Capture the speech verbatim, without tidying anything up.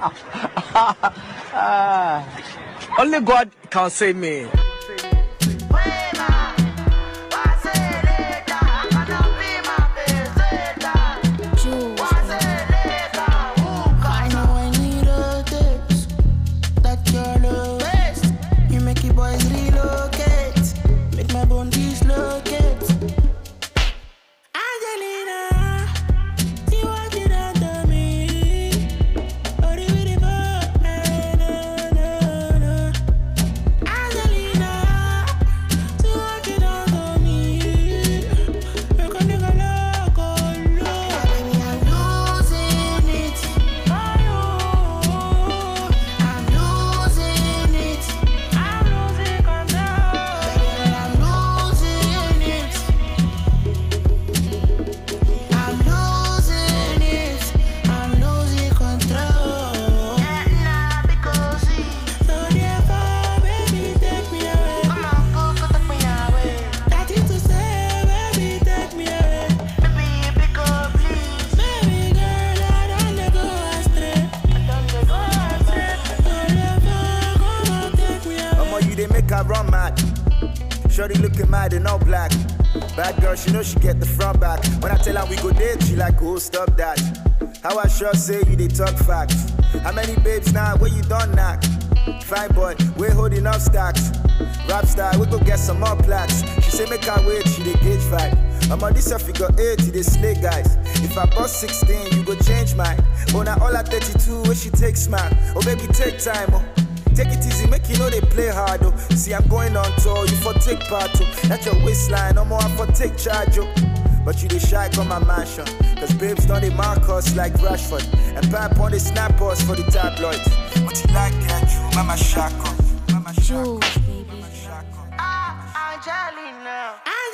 Only God can save me. Shorty looking mad in all black. Bad girl, she know she get the front back. When I tell her we go date, she like, oh, stop that. How I sure say you, they talk facts. How many babes now, where you done knock? Fine boy, we're holding up stacks. Rap star, we go get some more plaques. She say make her wait, she dey gauge five. I'm on this figure eight, they slay guys. If I bust sixteen, you go change mine. Oh, now all at thirty-two, where she takes man. Oh, baby, take time, oh. Take it easy, make you know they play hard, oh. See, I'm going on tour, you for take part, oh. That's your waistline, no more I for take charge, oh. But you they shy from my mansion. Cause babes don't they mark us like Rashford. And pap on they snap us for the tabloids. What you like, that you, mama shako. Mama shako. Jules, baby. Ah, Angelina.